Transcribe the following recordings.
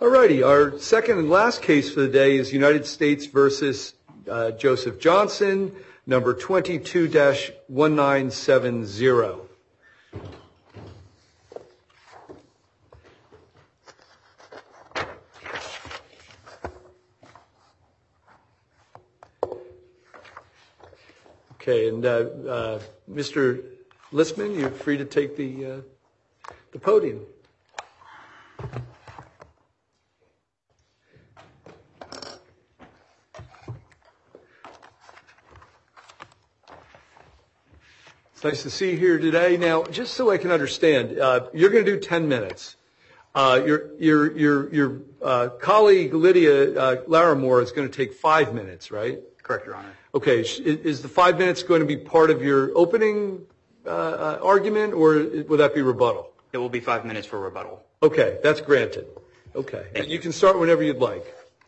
Alrighty, our second and last case for the day is United States versus Joseph Johnson, number 22-1970. Okay, and Mr. Listman, you're free to take the podium. It's nice to see you here today. Now, just so I can understand, you're going to do 10 minutes. Your colleague Lydia Larimore is going to take 5 minutes, right? Correct, Your Honor. Okay, is the 5 minutes going to be part of your opening argument, or will that be rebuttal? It will be 5 minutes for rebuttal. Okay, that's granted. Okay, and you can start whenever you'd like.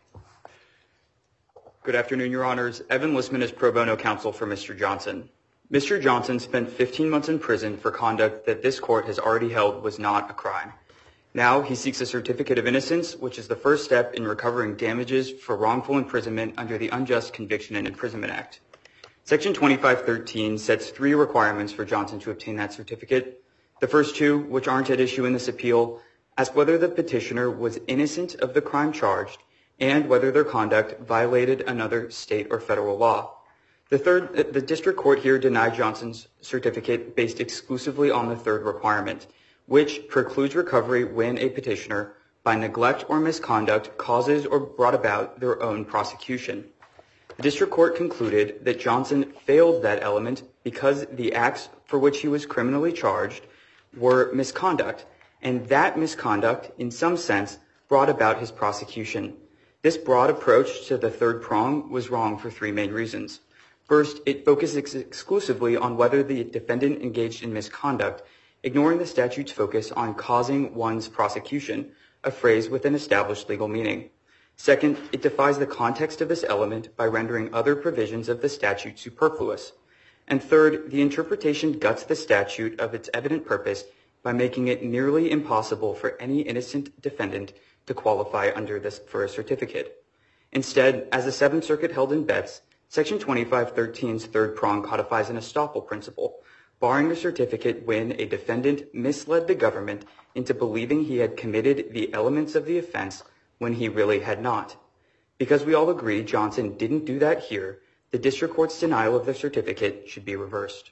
Good afternoon, Your Honors. Evan Listman is pro bono counsel for Mr. Johnson. Mr. Johnson spent 15 months in prison for conduct that this court has already held was not a crime. Now he seeks a certificate of innocence, which is the first step in recovering damages for wrongful imprisonment under the Unjust Conviction and Imprisonment Act. Section 2513 sets 3 requirements for Johnson to obtain that certificate. The first 2, which aren't at issue in this appeal, ask whether the petitioner was innocent of the crime charged and whether their conduct violated another state or federal law. The third, the district court here denied Johnson's certificate based exclusively on the third requirement, which precludes recovery when a petitioner, by neglect or misconduct, causes or brought about their own prosecution. The district court concluded that Johnson failed that element because the acts for which he was criminally charged were misconduct, and that misconduct, in some sense, brought about his prosecution. This broad approach to the third prong was wrong for 3 main reasons. First, it focuses exclusively on whether the defendant engaged in misconduct, ignoring the statute's focus on causing one's prosecution, a phrase with an established legal meaning. Second, it defies the context of this element by rendering other provisions of the statute superfluous. And third, the interpretation guts the statute of its evident purpose by making it nearly impossible for any innocent defendant to qualify under this for a certificate. Instead, as the Seventh Circuit held in Betts, Section 2513's third prong codifies an estoppel principle, barring a certificate when a defendant misled the government into believing he had committed the elements of the offense when he really had not. Because we all agree Johnson didn't do that here, the district court's denial of the certificate should be reversed.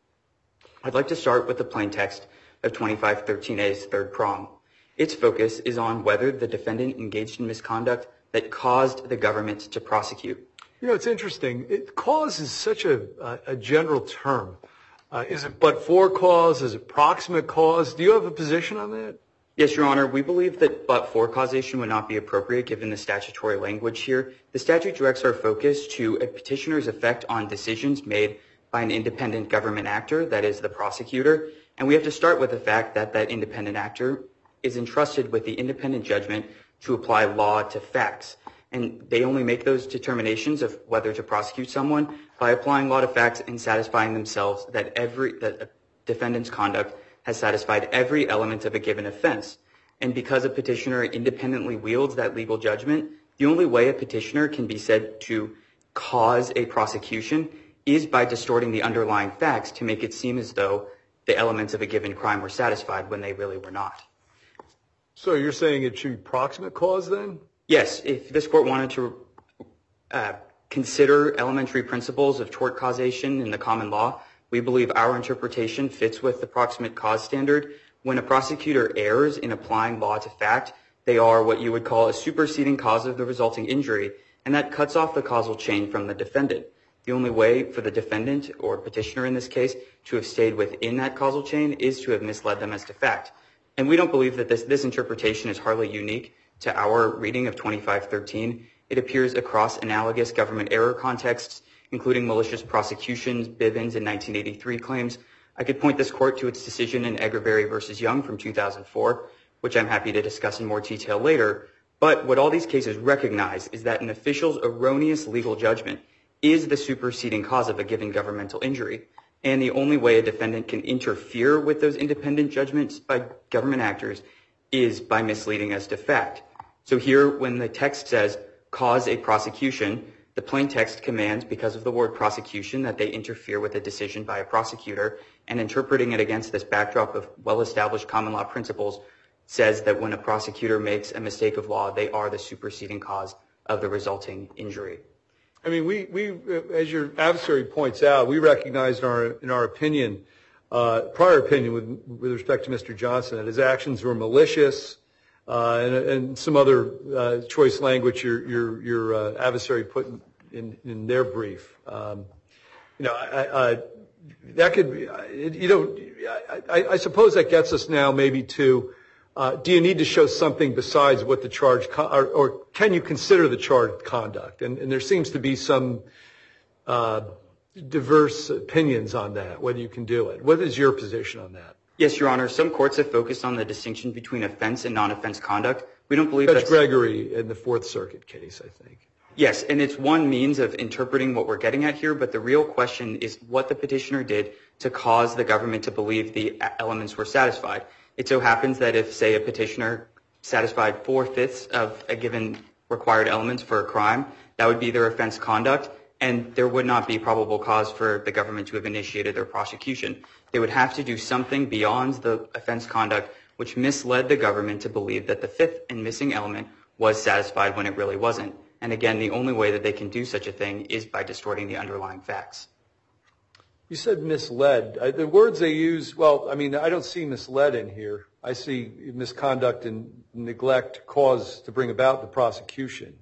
I'd like to start with the plain text of 2513A's third prong. Its focus is on whether the defendant engaged in misconduct that caused the government to prosecute. You know, it's interesting. Cause is such a general term. Is it but-for cause? Is it proximate cause? Do you have a position on that? Yes, Your Honor. We believe that but-for causation would not be appropriate given the statutory language here. The statute directs our focus to a petitioner's effect on decisions made by an independent government actor, that is the prosecutor. And we have to start with the fact that that independent actor is entrusted with the independent judgment to apply law to facts. And they only make those determinations of whether to prosecute someone by applying law to facts and satisfying themselves that a defendant's conduct has satisfied every element of a given offense. And because a petitioner independently wields that legal judgment, the only way a petitioner can be said to cause a prosecution is by distorting the underlying facts to make it seem as though the elements of a given crime were satisfied when they really were not. So you're saying it should be proximate cause then? Yes, if this court wanted to consider elementary principles of tort causation in the common law, we believe our interpretation fits with the proximate cause standard. When a prosecutor errs in applying law to fact, they are what you would call a superseding cause of the resulting injury, and that cuts off the causal chain from the defendant. The only way for the defendant, or petitioner in this case, to have stayed within that causal chain is to have misled them as to fact. And we don't believe that this interpretation is hardly unique to our reading of 2513. It appears across analogous government error contexts, including malicious prosecutions, Bivens in 1983 claims. I could point this court to its decision in Eggerberry v. Young from 2004, which I'm happy to discuss in more detail later. But what all these cases recognize is that an official's erroneous legal judgment is the superseding cause of a given governmental injury. And the only way a defendant can interfere with those independent judgments by government actors is by misleading as to fact. So here, when the text says cause a prosecution, the plain text commands, because of the word prosecution, that they interfere with a decision by a prosecutor, and interpreting it against this backdrop of well-established common law principles says that when a prosecutor makes a mistake of law, they are the superseding cause of the resulting injury. I mean, we as your adversary points out, we recognized in our opinion, prior opinion with respect to Mr. Johnson, that his actions were malicious, and some other choice language your adversary put in their brief. That could be, I suppose that gets us now maybe to, do you need to show something besides what the charge, or can you consider the charged conduct? And there seems to be some diverse opinions on that, whether you can do it. What is your position on that? Yes, Your Honor. Some courts have focused on the distinction between offense and non-offense conduct. We don't believe Judge Gregory in the Fourth Circuit case, I think. Yes, and it's one means of interpreting what we're getting at here, but the real question is what the petitioner did to cause the government to believe the elements were satisfied. It so happens that if, say, a petitioner satisfied 4/5 of a given required elements for a crime, that would be their offense conduct, and there would not be probable cause for the government to have initiated their prosecution. They would have to do something beyond the offense conduct which misled the government to believe that the fifth and missing element was satisfied when it really wasn't. And again, the only way that they can do such a thing is by distorting the underlying facts. You said misled. The words they use, well, I mean, I don't see misled in here. I see misconduct and neglect cause to bring about the prosecution.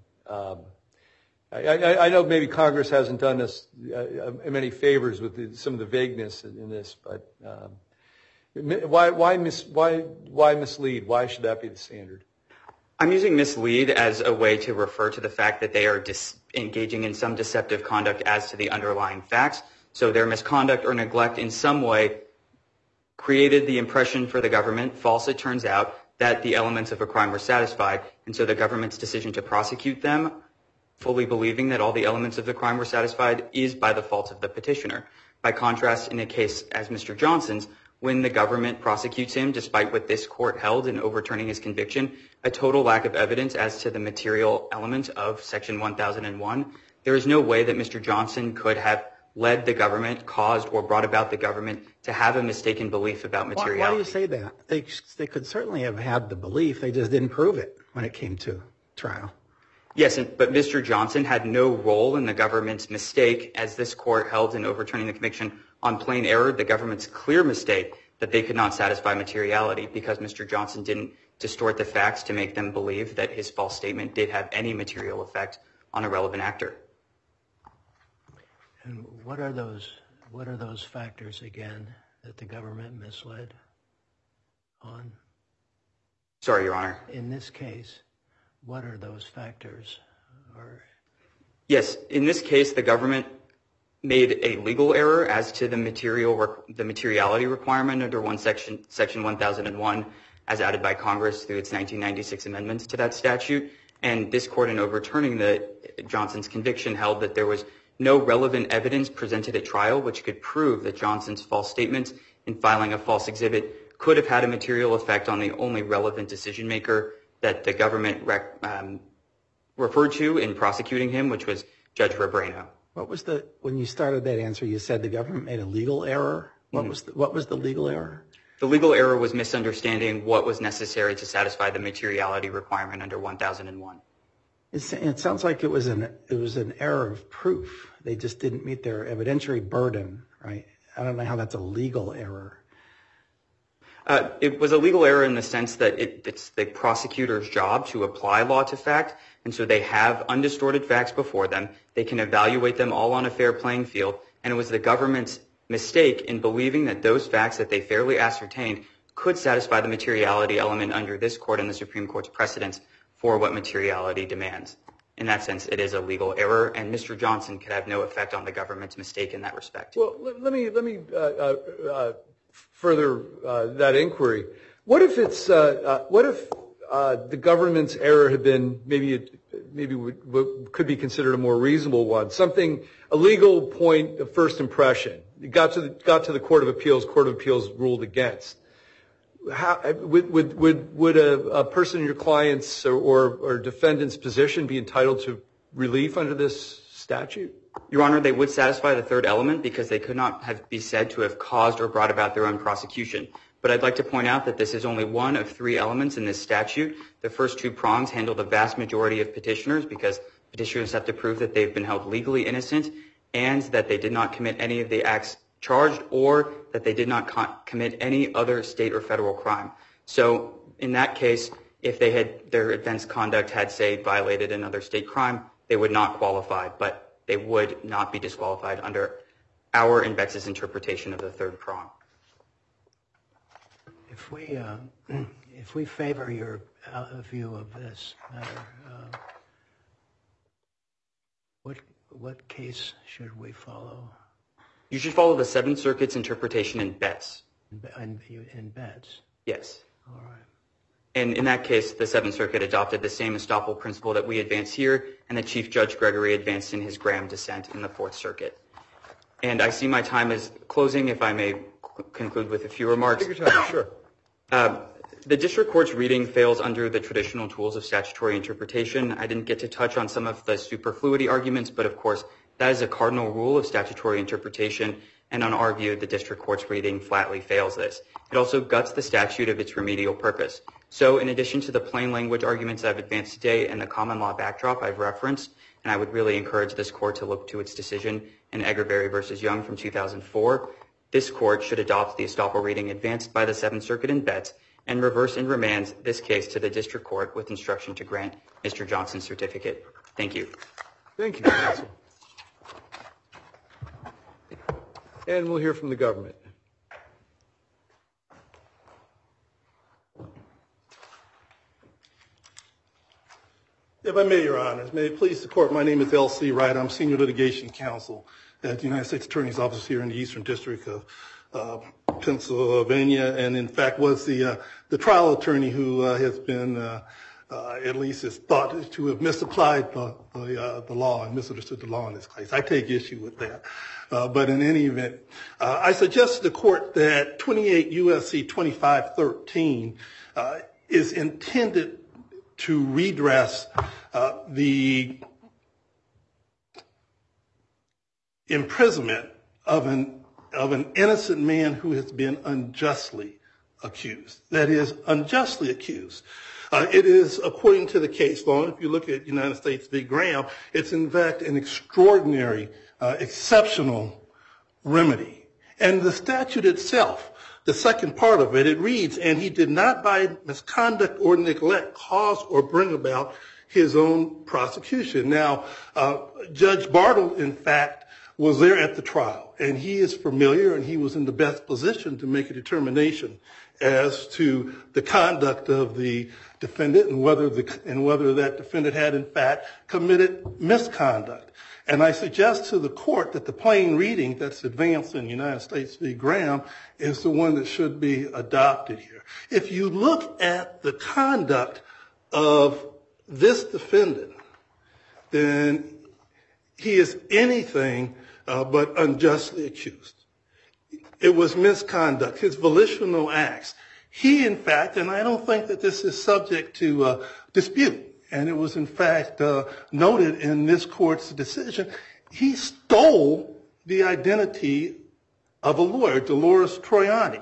I know maybe Congress hasn't done us many favors with some of the vagueness in this, but why mislead? Why should that be the standard? I'm using mislead as a way to refer to the fact that they are engaging in some deceptive conduct as to the underlying facts. So their misconduct or neglect in some way created the impression for the government, false it turns out, that the elements of a crime were satisfied. And so the government's decision to prosecute them, fully believing that all the elements of the crime were satisfied, is by the fault of the petitioner. By contrast, in a case as Mr. Johnson's, when the government prosecutes him, despite what this court held in overturning his conviction, a total lack of evidence as to the material element of Section 1001, there is no way that Mr. Johnson could have led the government, caused or brought about the government to have a mistaken belief about materiality. Why do you say that? They could certainly have had the belief, they just didn't prove it when it came to trial. Yes, but Mr. Johnson had no role in the government's mistake, as this court held in overturning the conviction on plain error, the government's clear mistake that they could not satisfy materiality because Mr. Johnson didn't distort the facts to make them believe that his false statement did have any material effect on a relevant actor. And what are those factors again that the government misled on? Sorry, Your Honor. In this case, what are those factors? Yes, in this case, the government made a legal error as to the materiality requirement under Section 1001 as added by Congress through its 1996 amendments to that statute. And this court, in overturning Johnson's conviction, held that there was no relevant evidence presented at trial which could prove that Johnson's false statements in filing a false exhibit could have had a material effect on the only relevant decision maker that the government referred to in prosecuting him, which was Judge Rebrano. When you started that answer, you said the government made a legal error. What was the legal error? The legal error was misunderstanding what was necessary to satisfy the materiality requirement under 1001. It sounds like it was an error of proof. They just didn't meet their evidentiary burden, right? I don't know how that's a legal error. It was a legal error in the sense that it's the prosecutor's job to apply law to fact, and so they have undistorted facts before them. They can evaluate them all on a fair playing field, and it was the government's mistake in believing that those facts that they fairly ascertained could satisfy the materiality element under this court and the Supreme Court's precedents for what materiality demands. In that sense, it is a legal error, and Mr. Johnson could have no effect on the government's mistake in that respect. Well, let me further that inquiry. What if the government's error had been maybe what could be considered a more reasonable one, a legal point of first impression? It got to the Court of Appeals. Court of Appeals ruled against. would a person in your client's or defendant's position be entitled to relief under this statute? Your Honor, they would satisfy the third element because they could not be said to have caused or brought about their own prosecution. But I'd like to point out that this is only one of three elements in this statute. The first two prongs handle the vast majority of petitioners because petitioners have to prove that they've been held legally innocent and that they did not commit any of the acts charged or that they did not commit any other state or federal crime. So in that case, if they had their offense conduct had, say, violated another state crime, they would not qualify, but they would not be disqualified under our and Betz's interpretation of the third prong. If we favor your view of this matter, what case should we follow? You should follow the Seventh Circuit's interpretation in Betz. In Betz? Yes. All right. And in that case, the Seventh Circuit adopted the same estoppel principle that we advance here and that Chief Judge Gregory advanced in his Graham dissent in the Fourth Circuit. And I see my time is closing. If I may conclude with a few remarks. Take your time, sure. The district court's reading fails under the traditional tools of statutory interpretation. I didn't get to touch on some of the superfluity arguments, but of course, that is a cardinal rule of statutory interpretation. And on our view, the district court's reading flatly fails this. It also guts the statute of its remedial purpose. So in addition to the plain language arguments I've advanced today and the common law backdrop I've referenced, and I would really encourage this court to look to its decision in Egerberry v. Young from 2004, this court should adopt the estoppel reading advanced by the Seventh Circuit in Betz and reverse and remand this case to the district court with instruction to grant Mr. Johnson's certificate. Thank you. Thank you, counsel. And we'll hear from the government. If I may, Your Honors, may it please the court, my name is L.C. Wright. I'm Senior Litigation Counsel at the United States Attorney's Office here in the Eastern District of Pennsylvania, and in fact was the trial attorney who has been, at least is thought to have misapplied the law and misunderstood the law in this case. I take issue with that. But in any event, I suggest to the court that 28 U.S.C. 2513 is intended to redress the imprisonment of an innocent man who has been unjustly accused. That is, unjustly accused. It is, according to the case law, if you look at United States v. Graham, it's in fact an extraordinary, exceptional remedy. And the statute itself, the second part of it, it reads, and he did not by misconduct or neglect cause or bring about his own prosecution. Now, Judge Bartle, in fact, was there at the trial, and he is familiar and he was in the best position to make a determination as to the conduct of the defendant and whether that defendant had, in fact, committed misconduct. And I suggest to the court that the plain reading that's advanced in United States v. Graham is the one that should be adopted here. If you look at the conduct of this defendant, then he is anything but unjustly accused. It was misconduct, his volitional acts. He, in fact, and I don't think that this is subject to dispute, and it was, in fact, noted in this court's decision, he stole the identity of a lawyer, Dolores Troiani,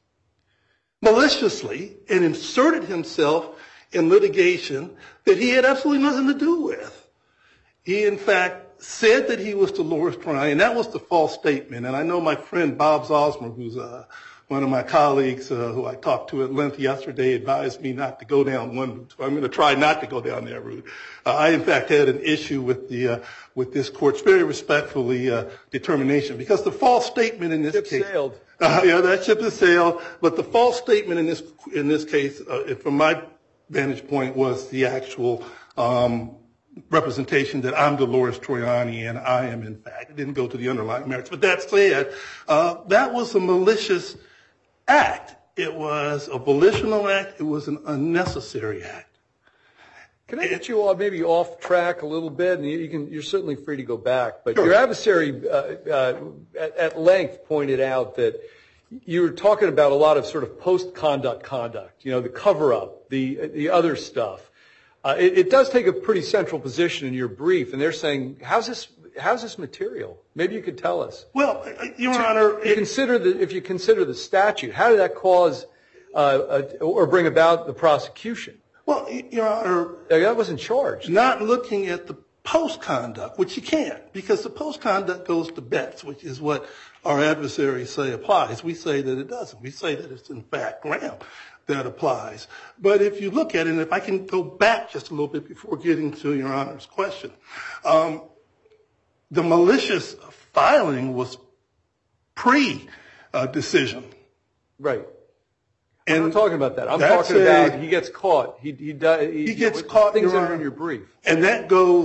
maliciously, and inserted himself in litigation that he had absolutely nothing to do with. He, in fact, said that he was Dolores Troiani, and that was the false statement. And I know my friend Bob Zosmer, who's one of my colleagues who I talked to at length yesterday, advised me not to go down one route. So I'm going to try not to go down that route. I, in fact, had an issue with this court's very respectfully determination, because the false statement in this case. Ship sailed. Yeah, that ship has sailed. But the false statement in this case, from my vantage point, was the actual representation that I'm Dolores Troiani and I am, in fact. It didn't go to the underlying merits. But that said, that was a malicious act. It was a volitional act. It was an unnecessary act. Can I get you all maybe off track a little bit? And you're certainly free to go back. But Sure. Your adversary at length pointed out that you were talking about a lot of sort of post-conduct conduct, the cover-up, the other stuff. It does take a pretty central position in your brief, and they're saying, how's this material? Maybe you could tell us. Well, Your Honor, if you consider the statute, how did that cause or bring about the prosecution? Well, Your Honor, that wasn't charged. Not looking at the post-conduct, which you can't, because the post-conduct goes to Betts, which is what our adversaries say applies. We say that it doesn't. We say that it's, in fact, Graham that applies. But if you look at it, and if I can go back just a little bit before getting to Your Honor's question, the malicious filing was pre-decision. Right. I'm not talking about that. I'm talking about he gets caught. He gets caught. Things that are in your brief. And that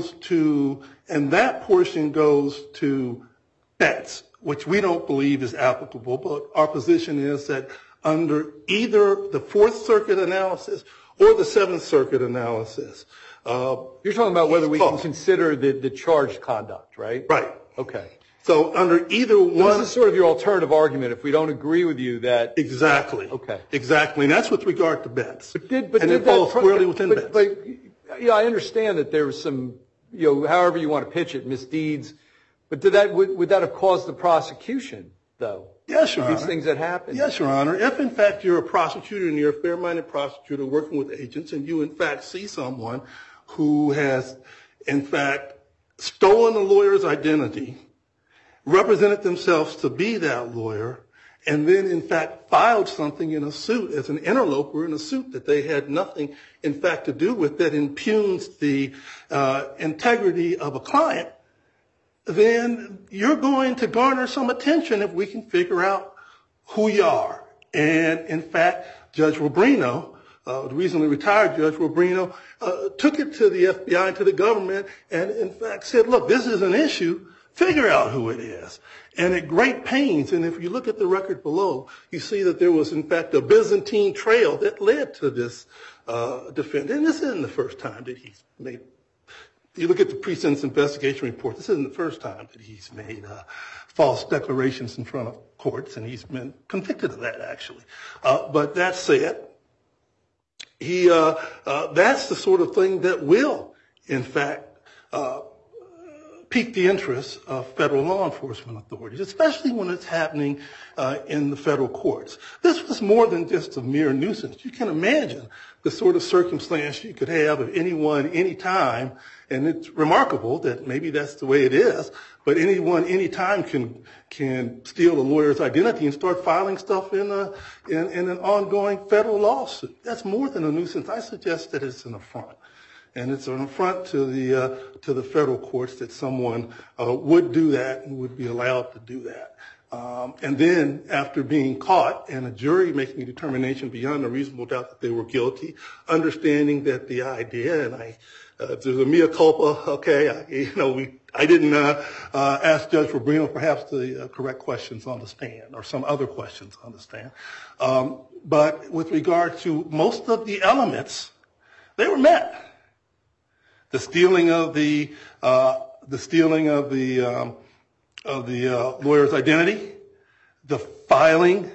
portion goes to Betts, which we don't believe is applicable. But our position is that under either the Fourth Circuit analysis or the Seventh Circuit analysis. You're talking about whether we can consider the charged conduct, right? Right. Okay. So under either one. This is sort of your alternative argument if we don't agree with you that. Exactly. Okay. Exactly. And that's with regard to Betts. And it falls squarely within Betts. But I understand that there was some, however you want to pitch it, misdeeds. But would that have caused the prosecution, though? Yes, Your Honor. These things that happen. Yes, Your Honor. If, in fact, you're a prosecutor and you're a fair-minded prosecutor working with agents and you, in fact, see someone who has, in fact, stolen a lawyer's identity, represented themselves to be that lawyer, and then, in fact, filed something in a suit as an interloper in a suit that they had nothing, in fact, to do with, that impugns the integrity of a client, then you're going to garner some attention if we can figure out who you are. And, in fact, Judge Rubino, the recently retired Judge Rubino, took it to the FBI and to the government and, in fact, said, look, this is an issue. Figure out who it is. And at great pains, and if you look at the record below, you see that there was, in fact, a Byzantine trail that led to this defendant. And this isn't the first time that he's made. You look at the pre-sentence investigation report, this isn't the first time that he's made false declarations in front of courts, and he's been convicted of that, actually. But that said, that's the sort of thing that will, in fact, pique the interest of federal law enforcement authorities, especially when it's happening in the federal courts. This was more than just a mere nuisance. You can imagine the sort of circumstance you could have of anyone, anytime, and it's remarkable that maybe that's the way it is, but anyone, anytime can steal a lawyer's identity and start filing stuff in an ongoing federal lawsuit. That's more than a nuisance. I suggest that it's an affront. And it's an affront to the federal courts that someone would do that and would be allowed to do that. And then after being caught and a jury making a determination beyond a reasonable doubt that they were guilty, understanding that the idea, and there's a mea culpa, okay, I didn't ask Judge Rubino perhaps the correct questions on the stand or some other questions on the stand. But with regard to most of the elements, they were met. The stealing of the lawyer's identity, the filing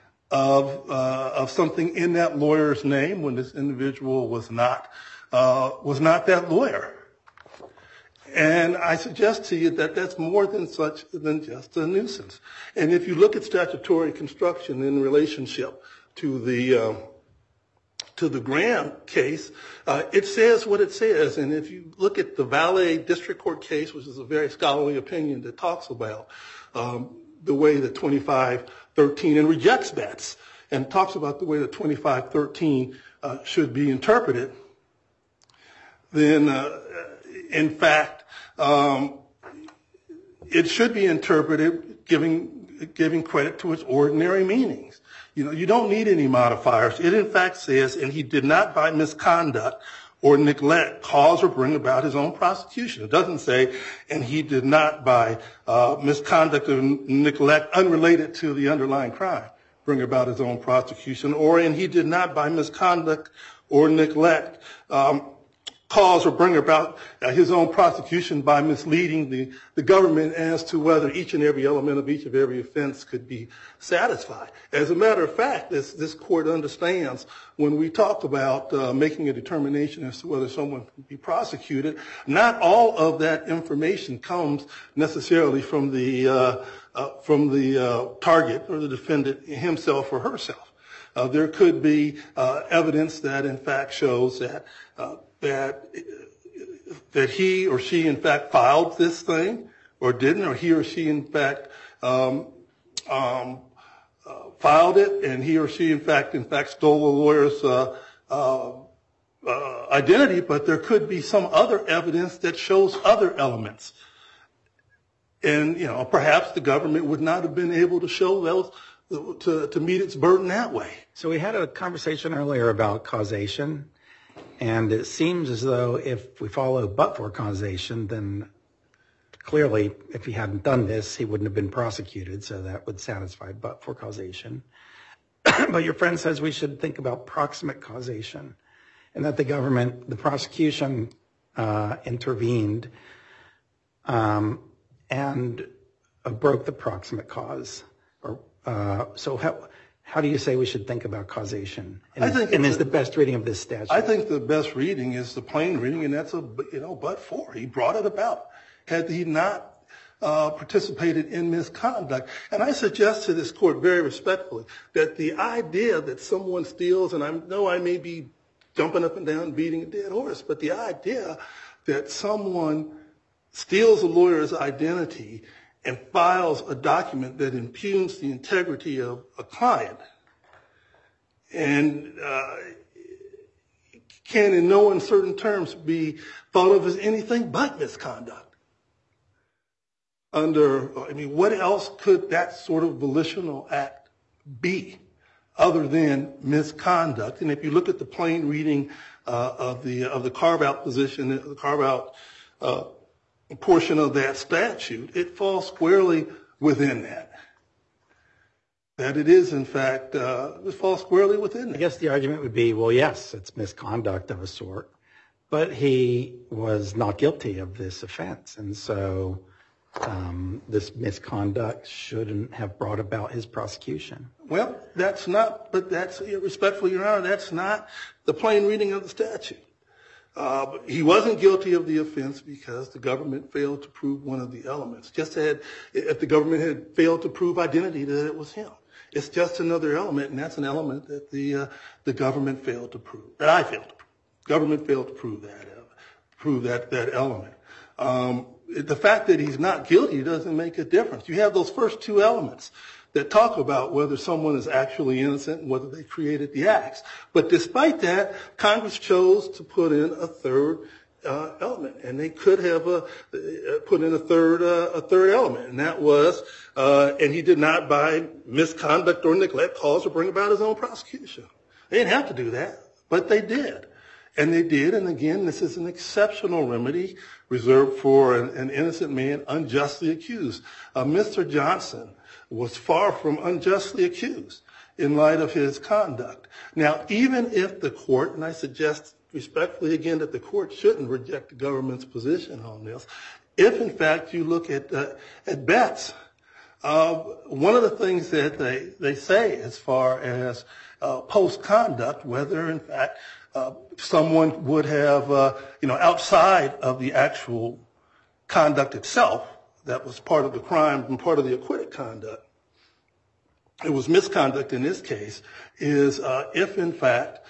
of something in that lawyer's name when this individual was not that lawyer. And I suggest to you that that's more than just a nuisance. And if you look at statutory construction in relationship to the Graham case, it says what it says. And if you look at the Valet District Court case, which is a very scholarly opinion that talks about the way that 2513 and rejects Betts and talks about the way that 2513 should be interpreted, then in fact it should be interpreted giving credit to its ordinary meanings. You don't need any modifiers. It, in fact, says, and he did not by misconduct or neglect cause or bring about his own prosecution. It doesn't say, and he did not by misconduct or neglect unrelated to the underlying crime bring about his own prosecution, or and he did not by misconduct or neglect cause or bring about his own prosecution by misleading the government as to whether each and every element of each of every offense could be satisfied. As a matter of fact, this court understands when we talk about making a determination as to whether someone can be prosecuted, not all of that information comes necessarily from the target or the defendant himself or herself. There could be evidence that in fact shows that he or she in fact filed this thing or didn't, or he or she in fact filed it, and he or she in fact stole the lawyer's identity, but there could be some other evidence that shows other elements. And, perhaps the government would not have been able to show those to meet its burden that way. So we had a conversation earlier about causation, and it seems as though if we follow but-for causation, then clearly if he hadn't done this, he wouldn't have been prosecuted, so that would satisfy but-for causation. But your friend says we should think about proximate causation, and that the prosecution intervened and broke the proximate cause. So how do you say we should think about causation? And is the best reading of this statute? I think the best reading is the plain reading, and that's but-for. He brought it about. Had he not participated in misconduct. And I suggest to this court very respectfully that the idea that someone steals, and I know I may be jumping up and down beating a dead horse, but the idea that someone steals a lawyer's identity and files a document that impugns the integrity of a client and can in no uncertain terms be thought of as anything but misconduct. What else could that sort of volitional act be other than misconduct? And if you look at the plain reading of the carve-out position, the carve-out portion of that statute, it falls squarely within that. That it is, in fact, it falls squarely within that. I guess the argument would be, well, yes, it's misconduct of a sort, but he was not guilty of this offense, and so this misconduct shouldn't have brought about his prosecution. Well, respectfully, Your Honor, that's not the plain reading of the statute. He wasn't guilty of the offense because the government failed to prove one of the elements. Just as if the government had failed to prove identity, that it was him. It's just another element, and that's an element that the government failed to prove, that I failed to prove. Government failed to prove that element. The fact that he's not guilty doesn't make a difference. You have those first two elements that talk about whether someone is actually innocent and whether they created the acts. But despite that, Congress chose to put in a third element, and they could have put in a third element, and that was, and he did not by misconduct or neglect cause or bring about his own prosecution. They didn't have to do that, but they did. And they did, and again, this is an exceptional remedy reserved for an innocent man unjustly accused. Mr. Johnson was far from unjustly accused in light of his conduct. Now, even if the court, and I suggest respectfully again that the court shouldn't reject the government's position on this, if in fact you look at Betts, one of the things that they say as far as post-conduct, whether in fact someone would have, outside of the actual conduct itself, that was part of the crime and part of the acquitted conduct, it was misconduct in this case, is if in fact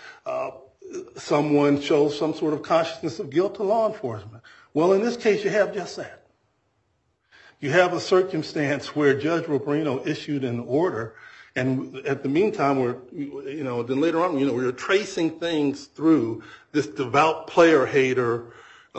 someone shows some sort of consciousness of guilt to law enforcement. Well, in this case, you have just that. You have a circumstance where Judge Robrino issued an order, and at the meantime, then later on, we were tracing things through this devout player hater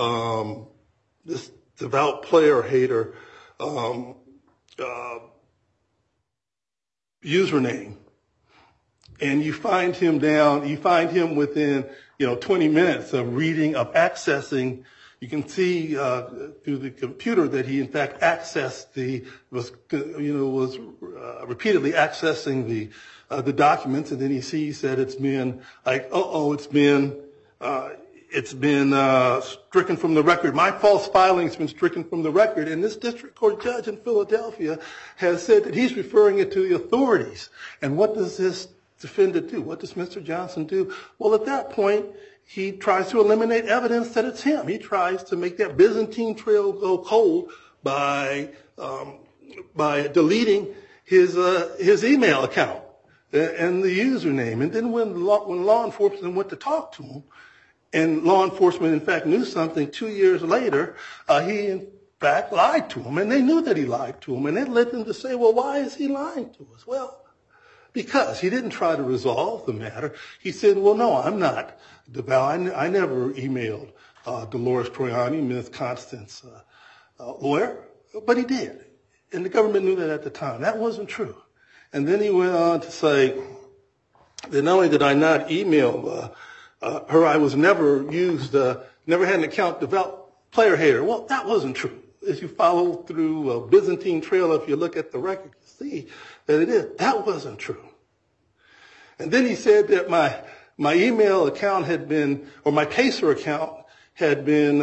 username, and you find him within 20 minutes of accessing. You can see through the computer that he in fact was repeatedly accessing the documents, and then he sees that it's been it's been stricken from the record. My false filing has been stricken from the record, and this district court judge in Philadelphia has said that he's referring it to the authorities. And what does this defendant do? What does Mr. Johnson do? Well, at that point, he tries to eliminate evidence that it's him. He tries to make that Byzantine trail go cold by deleting his email account and the username. And then when law enforcement went to talk to him, and law enforcement, in fact, knew something 2 years later, he, in fact, lied to them. And they knew that he lied to them. And it led them to say, well, why is he lying to us? Well, because he didn't try to resolve the matter. He said, well, no, I'm not DeVal. I never emailed Dolores Troiani, Ms. Constance's lawyer. But he did. And the government knew that at the time. That wasn't true. And then he went on to say that not only did I not email her, I was never had an account developed player hater. Well, that wasn't true. As you follow through a Byzantine trail, if you look at the record, you see that it is. That wasn't true. And then he said that my email account had been, or my Pacer account had been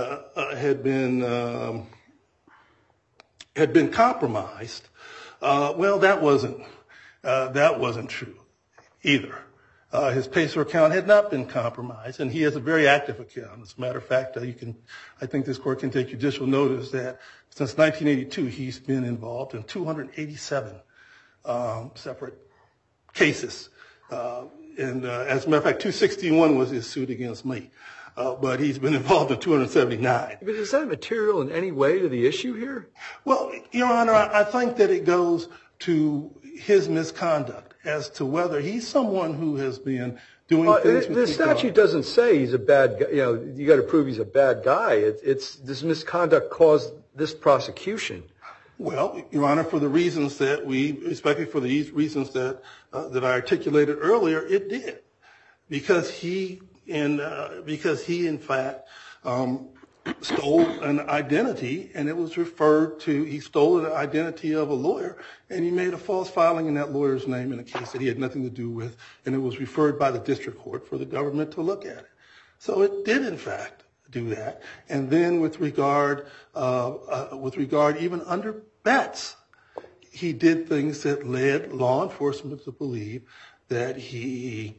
compromised. Well, that wasn't true either. His Pacer account had not been compromised, and he has a very active account. As a matter of fact, I think this court can take judicial notice that since 1982, he's been involved in 287 separate cases. And as a matter of fact, 261 was his suit against me. But he's been involved in 279. But is that material in any way to the issue here? Well, Your Honor, I think that it goes to his misconduct as to whether he's someone who has been doing things with the statute doesn't say he's a bad guy. You got to prove he's a bad guy. It's this misconduct caused this prosecution. Well, Your Honor, for the reasons that especially for the reasons that I articulated earlier, it did. Because he in fact stole an identity, and it was referred to, he stole an identity of a lawyer, and he made a false filing in that lawyer's name in a case that he had nothing to do with, and it was referred by the district court for the government to look at it. So it did, in fact, do that. And then with regard even under Betts, he did things that led law enforcement to believe that he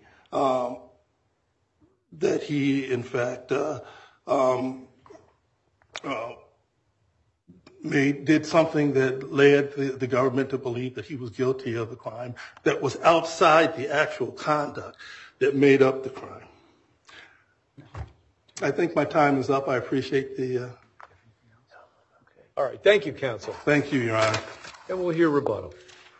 in fact did something that led the government to believe that he was guilty of the crime that was outside the actual conduct that made up the crime. I think my time is up. I appreciate the... All right. Thank you, counsel. Thank you, Your Honor. And we'll hear rebuttal.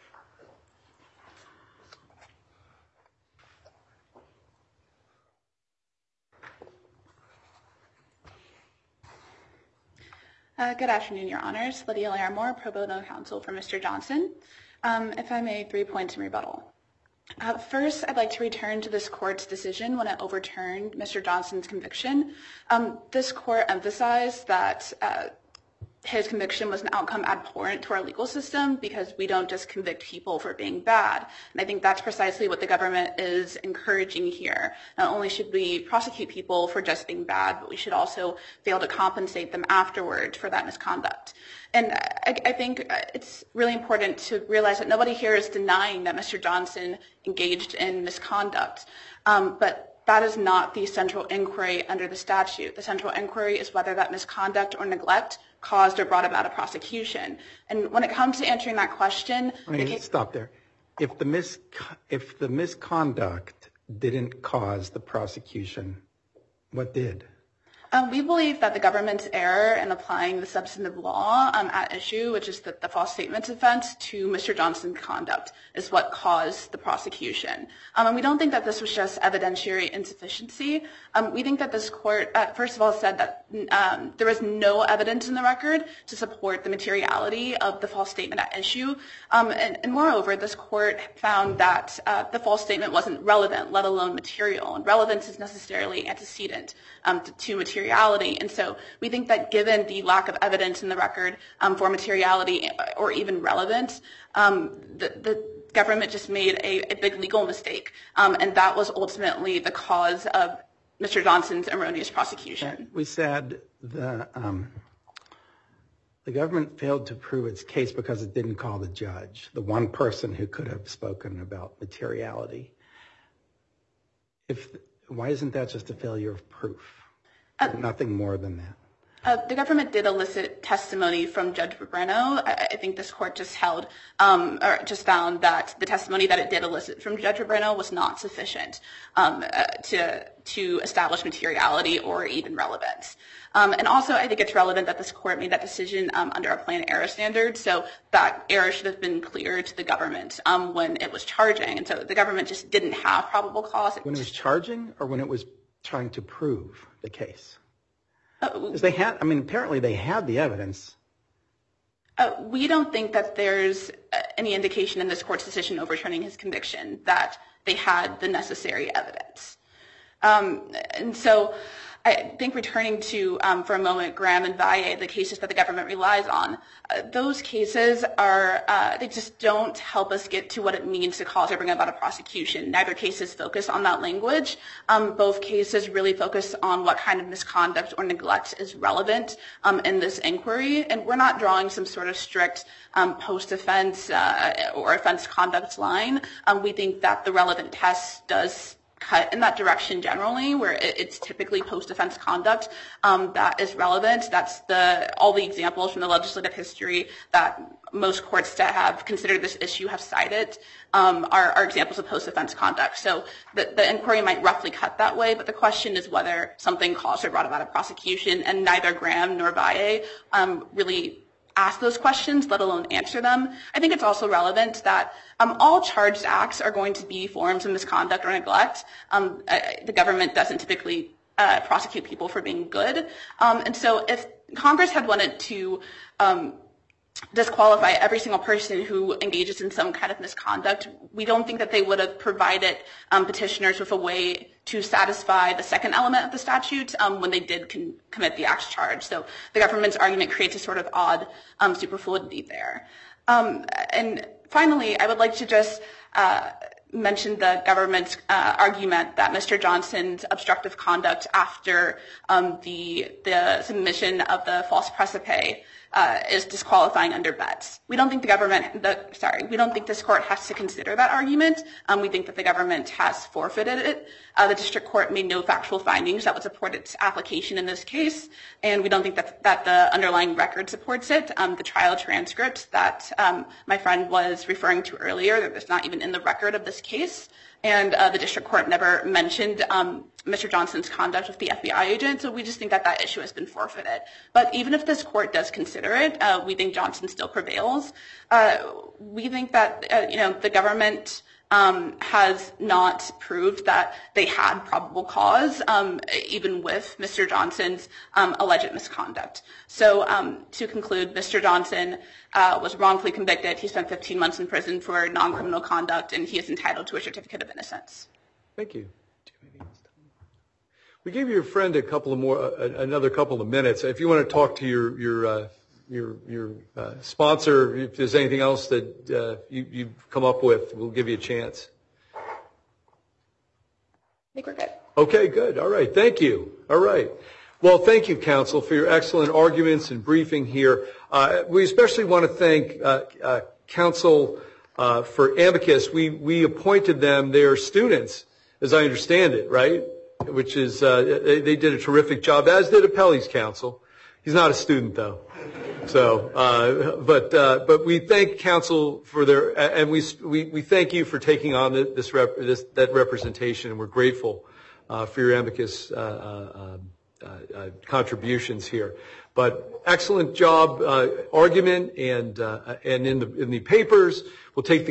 Good afternoon, Your Honors. Lydia Larimore, pro bono counsel for Mr. Johnson. If I may, 3 points in rebuttal. First, I'd like to return to this court's decision when it overturned Mr. Johnson's conviction. This court emphasized that his conviction was an outcome abhorrent to our legal system because we don't just convict people for being bad. And I think that's precisely what the government is encouraging here. Not only should we prosecute people for just being bad, but we should also fail to compensate them afterward for that misconduct. And I think it's really important to realize that nobody here is denying that Mr. Johnson engaged in misconduct. But that is not the central inquiry under the statute. The central inquiry is whether that misconduct or neglect caused or brought about a prosecution. And when it comes to answering that question... Stop there. If the misconduct didn't cause the prosecution, what did? We believe that the government's error in applying the substantive law at issue, which is the false statements offense, to Mr. Johnson's conduct is what caused the prosecution. And we don't think that this was just evidentiary insufficiency. We think that this court, first of all, said that there was no evidence in the record to support the materiality of the false statement at issue. And moreover, this court found that the false statement wasn't relevant, let alone material. And relevance is necessarily antecedent to materiality. And so we think that given the lack of evidence in the record for materiality or even relevance, the government just made a big legal mistake. And that was ultimately the cause of Mr. Johnson's erroneous prosecution. We said the government failed to prove its case because it didn't call the judge, the one person who could have spoken about materiality. Why isn't that just a failure of proof? Nothing more than that. The government did elicit testimony from Judge Rebrano. I think this court just held, or just found that the testimony that it did elicit from Judge Rebrano was not sufficient to establish materiality or even relevance. And also, I think it's relevant that this court made that decision under a plain error standard, so that error should have been clear to the government when it was charging. And so the government just didn't have probable cause. When it was charging or when it was trying to prove the case? Because apparently they had the evidence. We don't think that there's any indication in this court's decision overturning his conviction that they had the necessary evidence. And so I think returning to, for a moment, Graham and Valle, the cases that the government relies on, those cases they just don't help us get to what it means to cause or bring about a prosecution. Neither cases focus on that language. Both cases really focus on what kind of misconduct or neglect is relevant in this inquiry. And we're not drawing some sort of strict post-offense or offense conduct line. We think that the relevant test does cut in that direction generally, where it's typically post-offense conduct that is relevant. That's all the examples from the legislative history that most courts that have considered this issue have cited are examples of post-offense conduct. So the inquiry might roughly cut that way, but the question is whether something caused or brought about a prosecution, and neither Graham nor Valle really ask those questions, let alone answer them. I think it's also relevant that all charged acts are going to be forms of misconduct or neglect. The government doesn't typically prosecute people for being good. And so if Congress had wanted to disqualify every single person who engages in some kind of misconduct, we don't think that they would have provided petitioners with a way to satisfy the second element of the statute when they did commit the acts charged. So the government's argument creates a sort of odd superfluidity there. And finally, I would like to just mention the government's argument that Mr. Johnson's obstructive conduct after the submission of the false precipice is disqualifying under Betts. We don't think we don't think this court has to consider that argument. We think that the government has forfeited it. The district court made no factual findings that would support its application in this case, and we don't think that the underlying record supports it. The trial transcript that my friend was referring to earlier, that is not even in the record of this case, and the district court never mentioned Mr. Johnson's conduct with the FBI agent, so we just think that that issue has been forfeited. But even if this court does consider it, we think Johnson still prevails. We think that the government has not proved that they had probable cause, even with Mr. Johnson's alleged misconduct. So to conclude, Mr. Johnson was wrongfully convicted. He spent 15 months in prison for non-criminal conduct, and he is entitled to a certificate of innocence. Thank you. We gave your friend another couple of minutes. If you want to talk to your sponsor, if there's anything else that you've come up with, we'll give you a chance. I think we're good. Okay, good. All right. Thank you. All right. Well, thank you, counsel, for your excellent arguments and briefing here. We especially want to thank counsel for Amicus. We appointed them. They are students, as I understand it, right? Which is they did a terrific job, as did Appellee's counsel. He's not a student, though. So, but we thank counsel for their, and we thank you for taking on that representation, and we're grateful for your Amicus contributions here. But excellent job, argument, and in the papers, we'll take the